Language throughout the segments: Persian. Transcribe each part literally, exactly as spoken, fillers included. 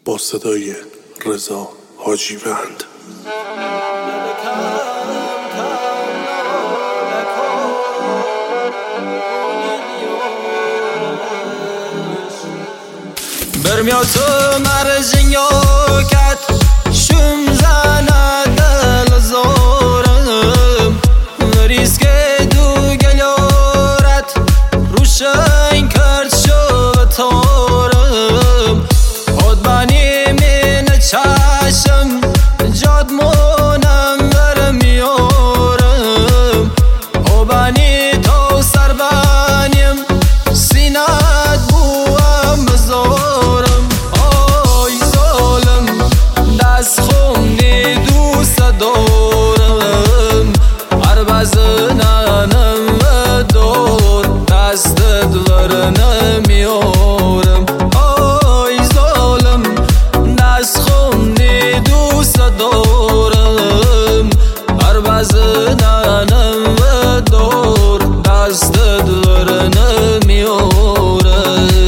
با صدای رضا حاجیوند. برمیاتو مرزین یاکت شم زنه دل زارم ریسک دو گلیارت روشن کرد شو تارم خود بانی من چشم جاد مونم برمیارم او بانی تو سر بانیم سینت بوام بزارم آی ظالم دست خونی دوست دارم هر بزننم و دور دستت ور نمیارم آی ظالم دست خونی دوست دارم هر بزننم و دور دستت ور نمیارم.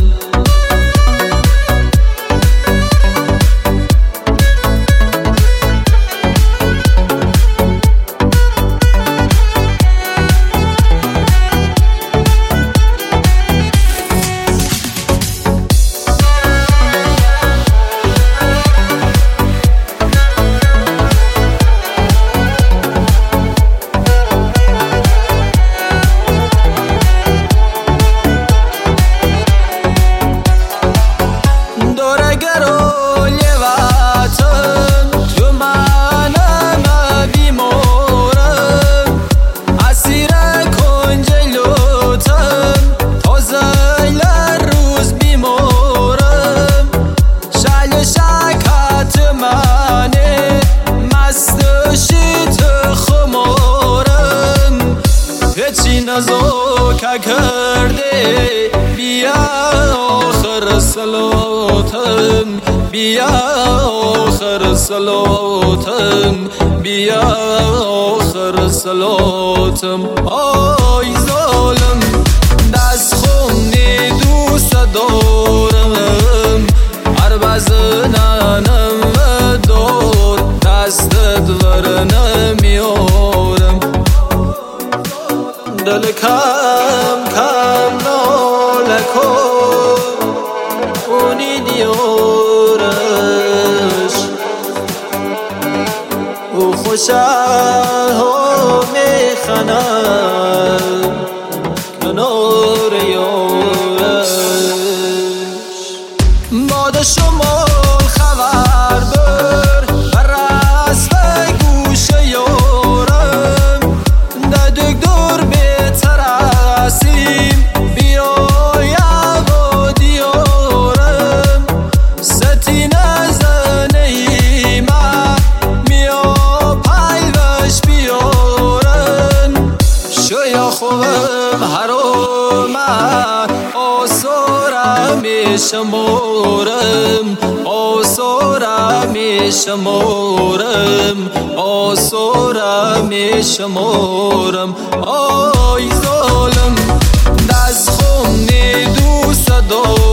نزو که کرده بیا آخر صلاتم بیا آخر صلاتم بیا آخر صلاتم آی ظالم دست خونی دوست دارم هر بزننم و دور دستت ور نمیارم دل کم کم ناله کن اونی دیارش او خوشه ها میخنم کنار یارش باد شمال خبر بر بر رست گوش یارم ددک دور بترسیم بیایم و دیارم ستی نزنیم میا پیوش بیارن شویا خوبم حرام آسارم شمارم آسارم شمارم آسارم شمارم آی ظالم دست خونی دوست دارم